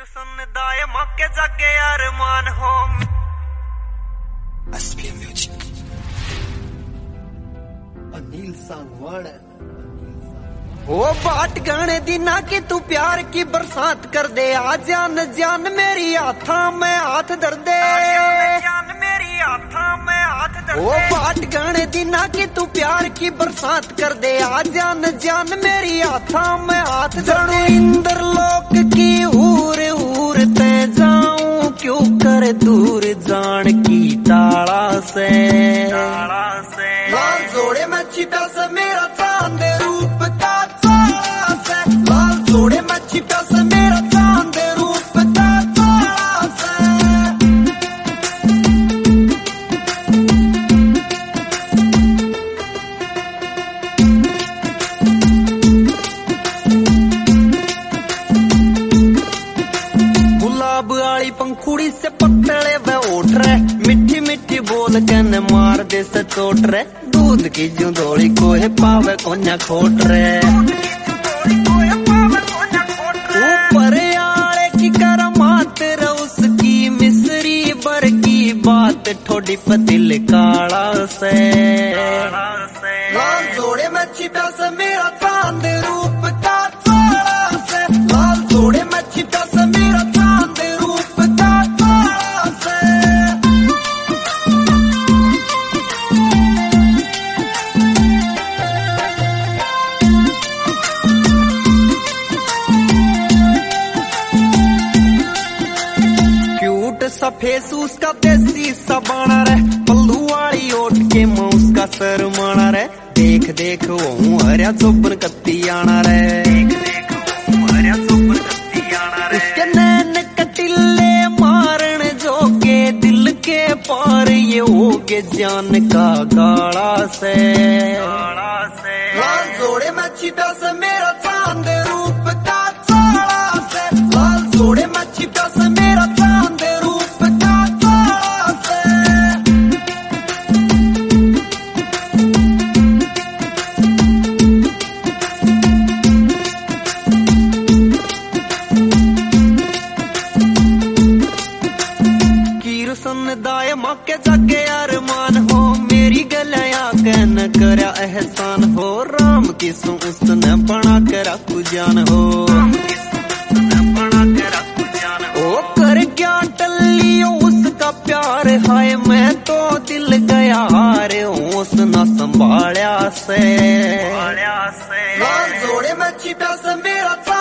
सुनदाए मौके जगे अरमान हो SPM Music अनिल सांगवान ओ बाट गाने दिना की तू प्यार की बरसात कर दे आ जान जान मेरी हाथा में हाथ धर दे जान मेरी हाथा में हाथ धर दे ओ बाट गाने दिना की तू प्यार की बरसात कर दे आ जान जान मेरी हाथा में हाथ धर दे इंद्र लोक की हूर हूर ते जाऊं क्यों कर दूर जान की ताला से लाल जोड़े में छिपा से मेरा चांद रूप का ताला से लाल जोड़े में छिपा से मेरा चांद रूप का ताला से गुलाब आली पंखुड़ी से पत्तले वे उठ रहे मिठी मिठी बोल के न मार दे से चोट रे दूध की जुदोड़ी को है पावे कोन्या खोट रे ऊपर आले की करमात रे उसकी मिसरी बर की बात ठोडी पतिल काला से लाल जोड़े में छिपा से मेरा चांद रूप का ताला से लाल जोड़े में छिपा से मेरा चांद रूप का ताला से सफेस उसका देसी सबाना रे पल्लू वाली ओट के मुंह उसका सर माना रे देख देख वो हरिया चोपन कत्ती आना रे देख देख वो हरिया चोपन कत्ती आना रे उसके नैन कटिले मारन जो के दिल के पार ये होगे जान का गाड़ा से लाल जोड़े में छिपा से मेरा चांद रूप का ताला से लाल जोड़े में छिपा से मेरा चांद दाए मौके जगे अरमान हो मेरी गलियां कहन करया एहसान हो राम की सू उसने बना के रखू जान हो ओ कर क्या टलियो उसका प्यार हाय मैं तो दिल गया हारे होश न संभालिया से लाल जोड़े में छिपा से मेरा